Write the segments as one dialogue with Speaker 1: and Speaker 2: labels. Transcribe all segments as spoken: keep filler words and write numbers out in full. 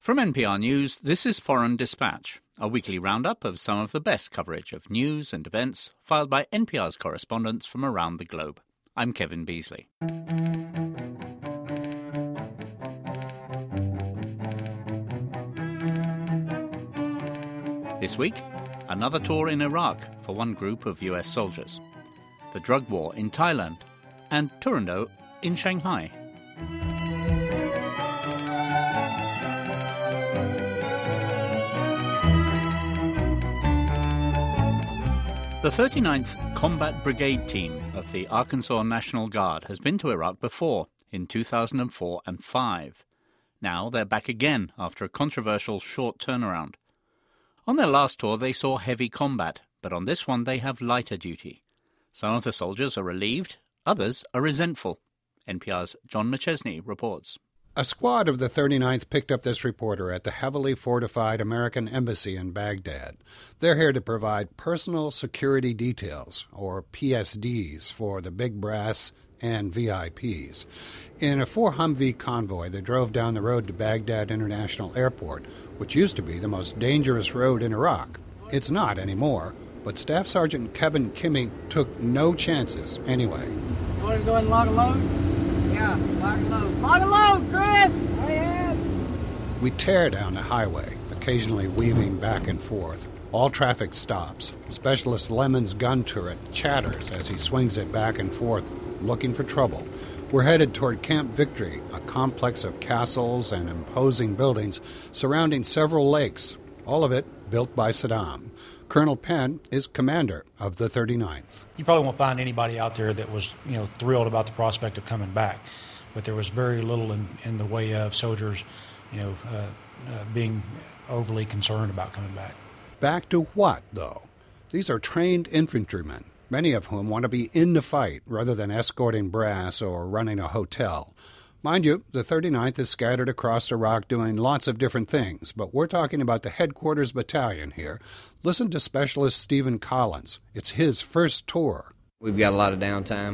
Speaker 1: From N P R News, this is Foreign Dispatch, a weekly roundup of some of the best coverage of news and events filed by N P R's correspondents from around the globe. I'm Kevin Beasley. This week, another tour in Iraq for one group of U S soldiers, the drug war in Thailand, and Turandot in Shanghai. The thirty-ninth Combat Brigade Team of the Arkansas National Guard has been to Iraq before, in two thousand four and five. Now they're back again after a controversial short turnaround. On their last tour they saw heavy combat, but on this one they have lighter duty. Some of the soldiers are relieved, others are resentful. N P R's John McChesney reports.
Speaker 2: A squad of the thirty-ninth picked up this reporter at the heavily fortified American Embassy in Baghdad. They're here to provide personal security details, or P S Ds, for the big brass and V I Ps. In a four Humvee convoy, they drove down the road to Baghdad International Airport, which used to be the most dangerous road in Iraq. It's not anymore, but Staff Sergeant Kevin Kimmy took no chances anyway.
Speaker 3: You want to go ahead and log a load? Yeah, log a load. Log a load, Chris! Right ahead.
Speaker 2: We tear down the highway, occasionally weaving back and forth. All traffic stops. Specialist Lemon's gun turret chatters as he swings it back and forth, looking for trouble. We're headed toward Camp Victory, a complex of castles and imposing buildings surrounding several lakes, all of it built by Saddam. Colonel Penn is commander of the thirty-ninth.
Speaker 4: You probably won't find anybody out there that was, you know, thrilled about the prospect of coming back, but there was very little in, in the way of soldiers, you know, uh, uh, being overly concerned about coming back.
Speaker 2: Back to what, though? These are trained infantrymen, many of whom want to be in the fight rather than escorting brass or running a hotel. Mind you, the thirty-ninth is scattered across Iraq doing lots of different things, but we're talking about the headquarters battalion here. Listen to Specialist Stephen Collins. It's his first tour.
Speaker 5: We've got a lot of downtime,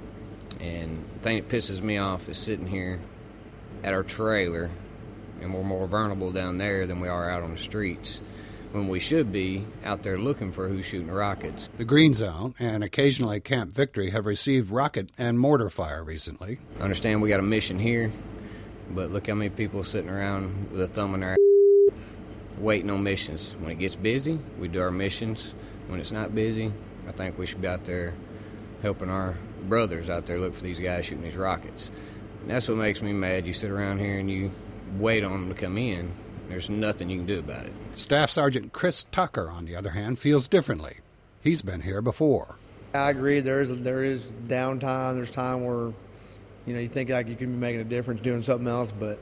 Speaker 5: and the thing that pisses me off is sitting here at our trailer, and we're more vulnerable down there than we are out on the streets, when we should be out there looking for who's shooting rockets.
Speaker 2: The Green Zone and occasionally Camp Victory have received rocket and mortar fire recently.
Speaker 5: I understand we got a mission here, but look how many people sitting around with a thumb in their ass waiting on missions. When it gets busy, we do our missions. When it's not busy, I think we should be out there helping our brothers out there look for these guys shooting these rockets. And that's what makes me mad. You sit around here and you wait on them to come in. There's nothing you can do about it.
Speaker 2: Staff Sergeant Chris Tucker, on the other hand, feels differently. He's been here before.
Speaker 6: I agree. There is there is downtime. There's time where, you know, you think like you could be making a difference doing something else, but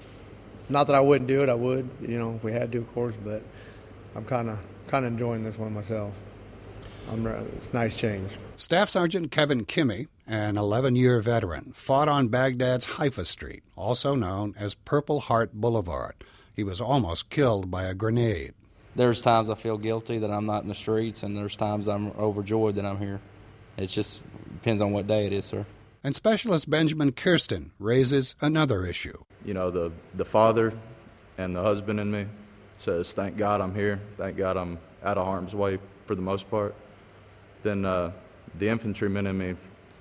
Speaker 6: not that I wouldn't do it. I would, you know, if we had to, of course. But I'm kind of kind of enjoying this one myself. I'm, it's a nice change.
Speaker 2: Staff Sergeant Kevin Kimmy, an eleven-year veteran, fought on Baghdad's Haifa Street, also known as Purple Heart Boulevard. He was almost killed by a grenade.
Speaker 7: There's times I feel guilty that I'm not in the streets, and there's times I'm overjoyed that I'm here. It just depends on what day it is, sir.
Speaker 2: And Specialist Benjamin Kirsten raises another issue.
Speaker 8: You know, the, the father and the husband in me says, thank God I'm here. Thank God I'm out of harm's way for the most part. Then uh, the infantryman in me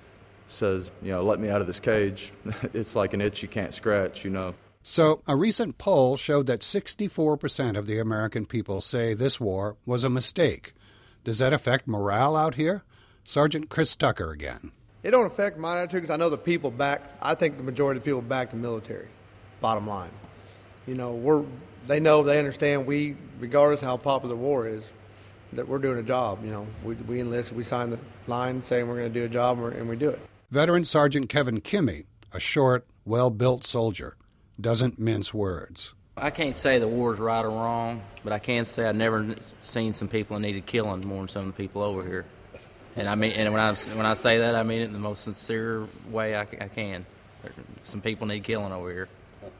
Speaker 8: says, you know, let me out of this cage. It's like an itch you can't scratch, you know.
Speaker 2: So a recent poll showed that sixty-four percent of the American people say this war was a mistake. Does that affect morale out here? Sergeant Chris Tucker again.
Speaker 6: It don't affect my attitude because I know the people back, I think the majority of the people back the military, bottom line. You know, we're they know, they understand we, regardless of how popular war is, that we're doing a job. You know, we, we enlist, we sign the line saying we're going to do a job, and, we're, and we do it.
Speaker 2: Veteran Sergeant Kevin Kimmy, a short, well-built soldier, doesn't mince words.
Speaker 3: I can't say the war's right or wrong, but I can say I've never seen some people that needed killing more than some of the people over here. And I mean, and when I when I say that, I mean it in the most sincere way I, I can. Some people need killing over here,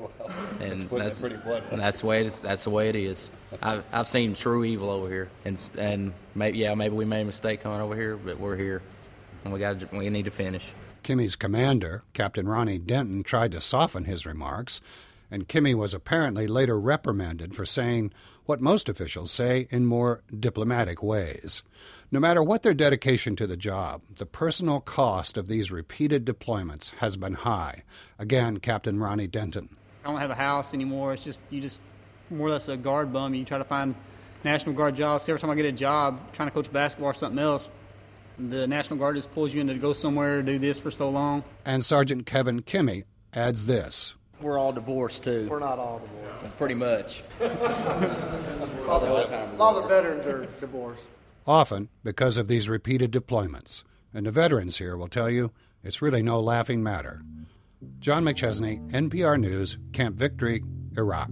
Speaker 3: and that's and that's the way it is. That's the way it is. I've I've seen true evil over here, and and maybe yeah, maybe we made a mistake coming over here, but we're here, and we got we need to finish.
Speaker 2: Kimmy's commander, Captain Ronnie Denton, tried to soften his remarks. and Kimmy was apparently later reprimanded for saying what most officials say in more diplomatic ways. No matter what their dedication to the job, the personal cost of these repeated deployments has been high. Again, Captain Ronnie Denton.
Speaker 9: I don't have a house anymore. It's just, you just more or less a guard bum. You try to find National Guard jobs. Every time I get a job trying to coach basketball or something else, the National Guard just pulls you in to go somewhere, do this for so long.
Speaker 2: And Sergeant Kevin Kimmy adds this.
Speaker 10: We're all divorced, too.
Speaker 6: We're not all divorced.
Speaker 10: Pretty much.
Speaker 6: A lot of, lot of the veterans are divorced.
Speaker 2: Often because of these repeated deployments. And the veterans here will tell you it's really no laughing matter. John McChesney, N P R News, Camp Victory, Iraq.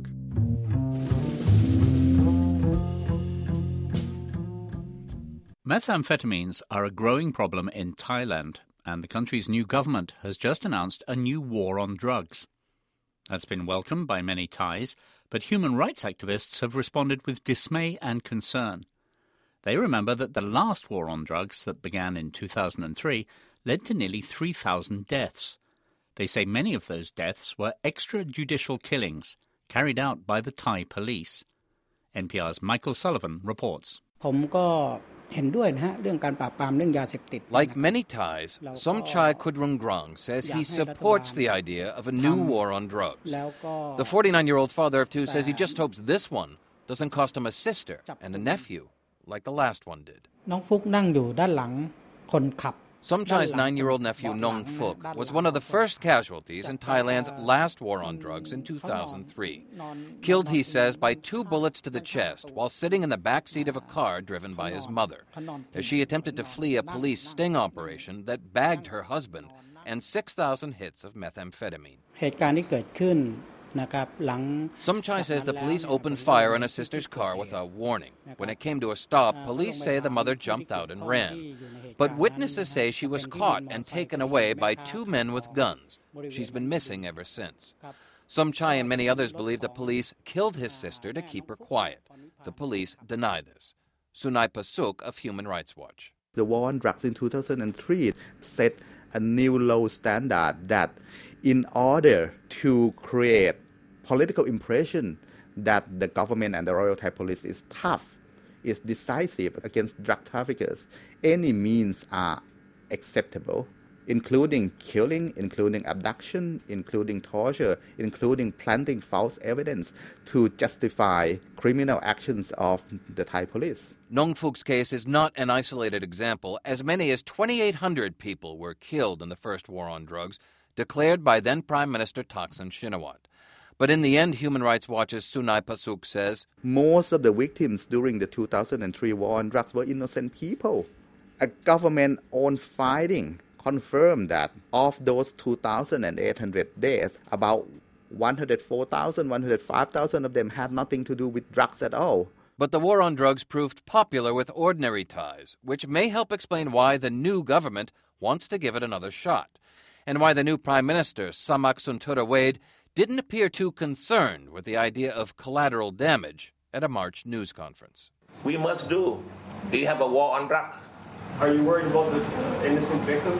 Speaker 1: Methamphetamines are a growing problem in Thailand, and the country's new government has just announced a new war on drugs. That's been welcomed by many Thais, but human rights activists have responded with dismay and concern. They remember that the last war on drugs that began in two thousand three led to nearly three thousand deaths. They say many of those deaths were extrajudicial killings carried out by the Thai police. N P R's Michael Sullivan reports.
Speaker 11: Like
Speaker 12: many Thais, Somchai Kudrungrong says he supports the idea of a new war on drugs. The forty-nine-year-old father of two says he just hopes this one doesn't cost him a sister and a nephew, like the last one did. Somchai's nine-year-old nephew Nong Phuk was one of the first casualties in Thailand's last war on drugs in two thousand three. Killed, he says, by two bullets to the chest while sitting in the back seat of a car driven by his mother, as she attempted to flee a police sting operation that bagged her husband and six thousand hits of methamphetamine. Somchai says the police opened fire on his sister's car without warning. When it came to a stop, police say the mother jumped out and ran. But witnesses say she was caught and taken away by two men with guns. She's been missing ever since. Somchai and many others believe the police killed his sister to keep her quiet. The police deny this. Sunai Pasuk of Human Rights Watch.
Speaker 13: The war on drugs in two thousand three set a new low standard that in order to create political impression that the government and the Royal Thai Police is tough, is decisive against drug traffickers, any means are acceptable, including killing, including abduction, including torture, including planting false evidence to justify criminal actions of the Thai police.
Speaker 12: Nong Phuk's case is not an isolated example. As many as twenty-eight hundred people were killed in the first war on drugs, declared by then Prime Minister Thaksin Shinawatra. But in the end, Human Rights Watch's Sunai Pasuk says,
Speaker 13: most of the victims during the two thousand three war on drugs were innocent people. A government-owned finding confirmed that of those two thousand eight hundred deaths, about one hundred four thousand, one hundred five thousand of them had nothing to do with drugs at all.
Speaker 12: But the war on drugs proved popular with ordinary Thais, which may help explain why the new government wants to give it another shot, and why the new Prime Minister, Samak Suntura didn't appear too concerned with the idea of collateral damage at a March news conference.
Speaker 14: We must do. We have a war on drugs.
Speaker 15: Are you worried about the innocent victims?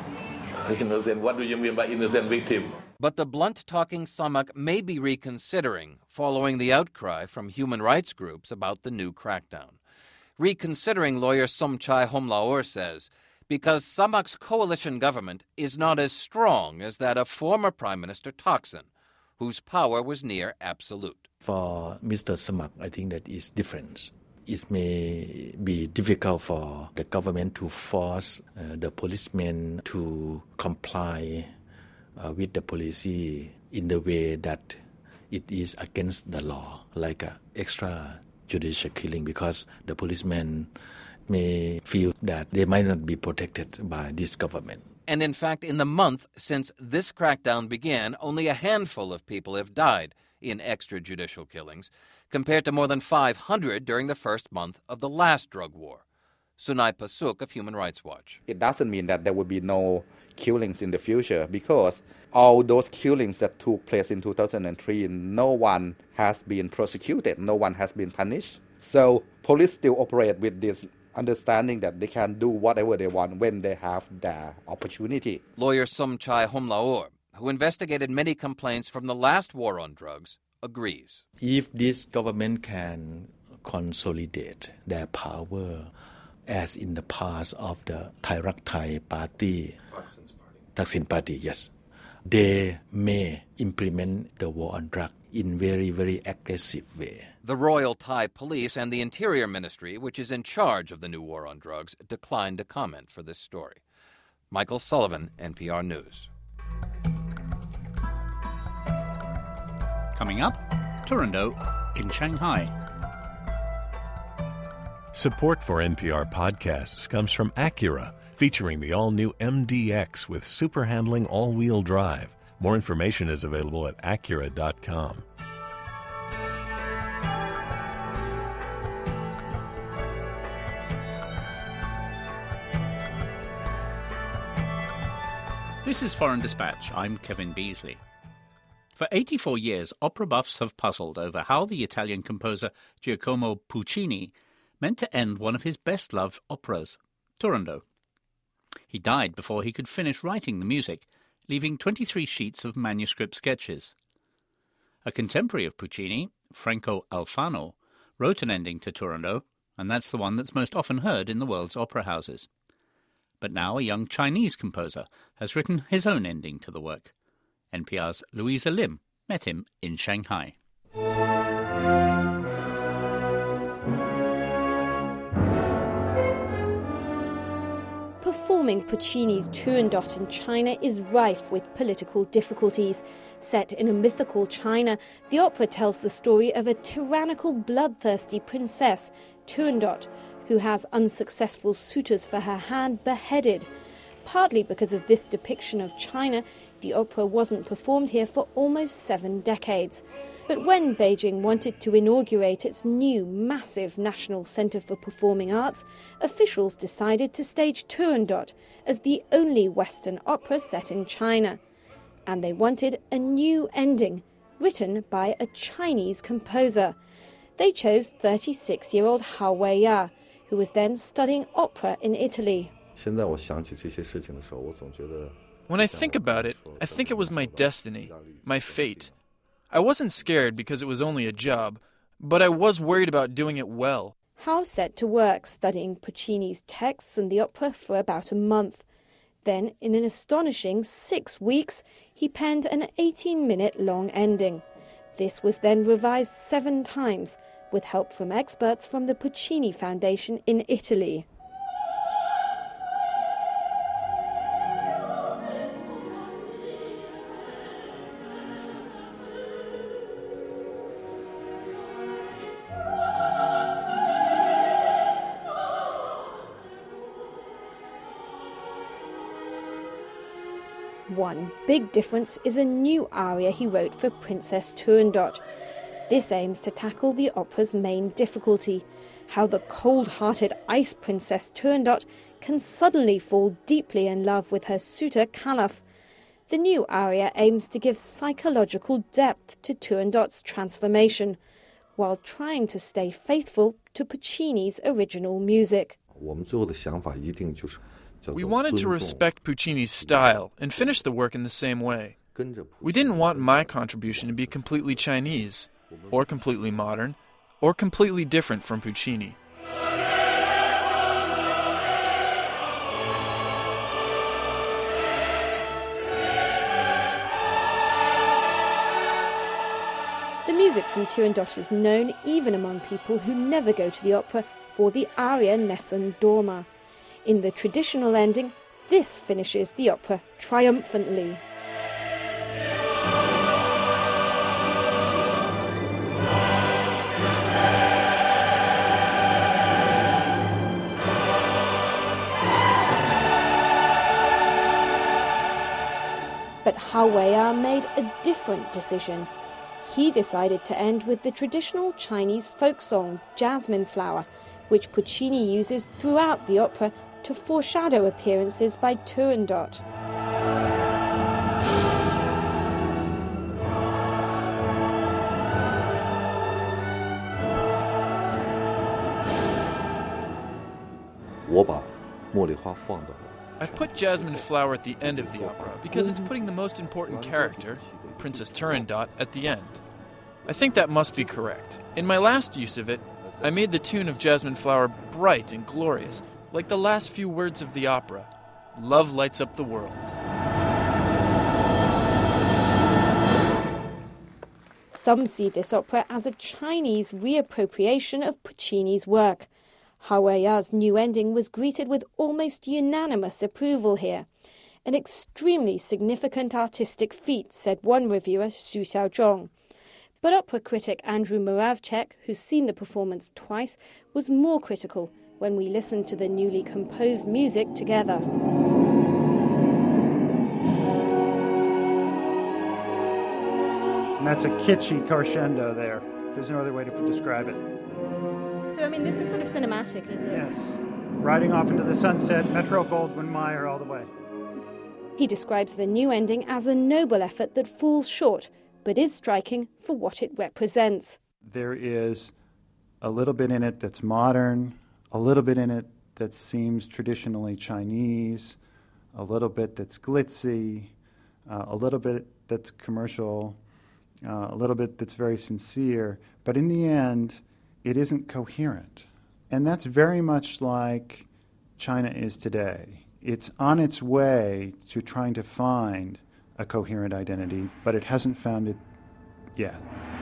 Speaker 14: Innocent? What do you mean by innocent victim?
Speaker 12: But the blunt-talking Samak may be reconsidering following the outcry from human rights groups about the new crackdown. Reconsidering lawyer Somchai Homlaor says, because Samak's coalition government is not as strong as that of former Prime Minister Thaksin, whose power was near absolute.
Speaker 16: For Mister Samak, I think that is different. It may be difficult for the government to force uh, the policemen to comply uh, with the policy in the way that it is against the law, like uh, extrajudicial killing, because the policemen may feel that they might not be protected by this government.
Speaker 12: And in fact, in the month since this crackdown began, only a handful of people have died in extrajudicial killings, compared to more than five hundred during the first month of the last drug war. Sunai Pasuk of Human Rights Watch.
Speaker 13: It doesn't mean that there will be no killings in the future, because all those killings that took place in two thousand three, no one has been prosecuted, no one has been punished. So police still operate with this understanding that they can do whatever they want when they have the opportunity.
Speaker 12: Lawyer Somchai Homlaor, who investigated many complaints from the last war on drugs, agrees.
Speaker 16: If this government can consolidate their power, as in the past of the Thai Rak Thai Party, Thaksin Party, yes, they may implement the war on drugs in very, very aggressive way.
Speaker 12: The Royal Thai Police and the Interior Ministry, which is in charge of the new war on drugs, declined to comment for this story. Michael Sullivan, N P R News.
Speaker 1: Coming up, Turandot in Shanghai.
Speaker 10: Support for N P R podcasts comes from Acura, featuring the all-new M D X with super handling all-wheel drive. More information is available at acura dot com.
Speaker 1: This is Foreign Dispatch. I'm Kevin Beasley. For eighty-four years, opera buffs have puzzled over how the Italian composer Giacomo Puccini meant to end one of his best-loved operas, Turandot. He died before he could finish writing the music, leaving twenty-three sheets of manuscript sketches. A contemporary of Puccini, Franco Alfano, wrote an ending to Turandot, and that's the one that's most often heard in the world's opera houses. But now a young Chinese composer has written his own ending to the work. N P R's Louisa Lim met him in Shanghai.
Speaker 11: Performing Puccini's Turandot in China is rife with political difficulties. Set in a mythical China, the opera tells the story of a tyrannical, bloodthirsty princess, Turandot, who has unsuccessful suitors for her hand beheaded. Partly because of this depiction of China, the opera wasn't performed here for almost seven decades. But when Beijing wanted to inaugurate its new, massive National Centre for Performing Arts, officials decided to stage Turandot as the only Western opera set in China. And they wanted a new ending, written by a Chinese composer. They chose thirty-six-year-old Hao Weiya, who was then studying opera in Italy.
Speaker 17: When I think about it, I think it was my destiny, my fate. I wasn't scared because it was only a job, but I was worried about doing it well.
Speaker 11: Hao set to work studying Puccini's texts and the opera for about a month. Then, in an astonishing six weeks, he penned an eighteen-minute long ending. This was then revised seven times, with help from experts from the Puccini Foundation in Italy. One big difference is a new aria he wrote for Princess Turandot. This aims to tackle the opera's main difficulty, how the cold-hearted ice princess Turandot can suddenly fall deeply in love with her suitor Caliph. The new aria aims to give psychological depth to Turandot's transformation, while trying to stay faithful to Puccini's original music.
Speaker 17: We wanted to respect Puccini's style and finish the work in the same way. We didn't want my contribution to be completely Chinese, or completely modern, or completely different from Puccini.
Speaker 11: The music from Turandot is known even among people who never go to the opera for the aria Nessun Dorma. In the traditional ending, this finishes the opera triumphantly. But Hao Weiya made a different decision. He decided to end with the traditional Chinese folk song, Jasmine Flower, which Puccini uses throughout the opera to foreshadow appearances by Turandot.
Speaker 17: I put Jasmine Flower at the end of the opera because it's putting the most important character, Princess Turandot, at the end. I think that must be correct. In my last use of it, I made the tune of Jasmine Flower bright and glorious, like the last few words of the opera. Love lights up the world.
Speaker 11: Some see this opera as a Chinese reappropriation of Puccini's work. Hawaiia's new ending was greeted with almost unanimous approval here. An extremely significant artistic feat, said one reviewer, Su Xiaozhong. But opera critic Andrew Moravchik, who's seen the performance twice, was more critical when we listened to the newly composed music together.
Speaker 18: And that's a kitschy crescendo there. There's no other way to describe it.
Speaker 11: So, I mean, this is sort of cinematic, is it?
Speaker 18: Yes. Riding off into the sunset, Metro-Goldwyn-Mayer all the way.
Speaker 11: He describes the new ending as a noble effort that falls short, but is striking for what it represents.
Speaker 18: There is a little bit in it that's modern, a little bit in it that seems traditionally Chinese, a little bit that's glitzy, uh, a little bit that's commercial, uh, a little bit that's very sincere, but in the end, it isn't coherent. And that's very much like China is today. It's on its way to trying to find a coherent identity, but it hasn't found it yet.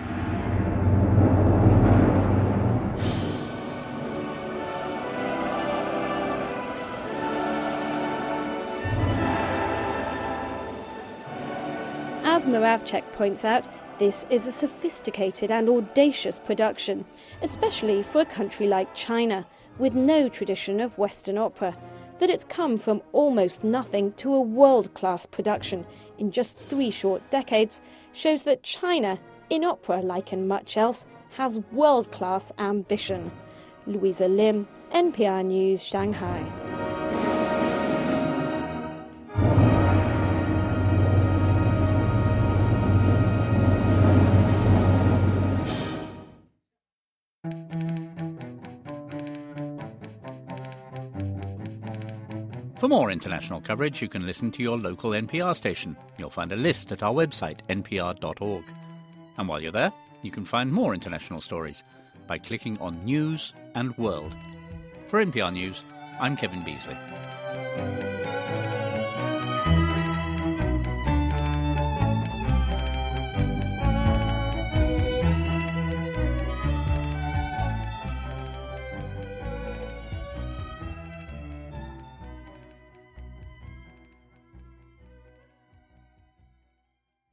Speaker 11: As Moravchik points out, this is a sophisticated and audacious production, especially for a country like China, with no tradition of Western opera. That it's come from almost nothing to a world-class production in just three short decades shows that China, in opera like in much else, has world-class ambition. Louisa Lim, N P R News, Shanghai.
Speaker 1: For more international coverage, you can listen to your local N P R station. You'll find a list at our website, n p r dot org. And while you're there, you can find more international stories by clicking on News and World. For N P R News, I'm Kevin Beasley.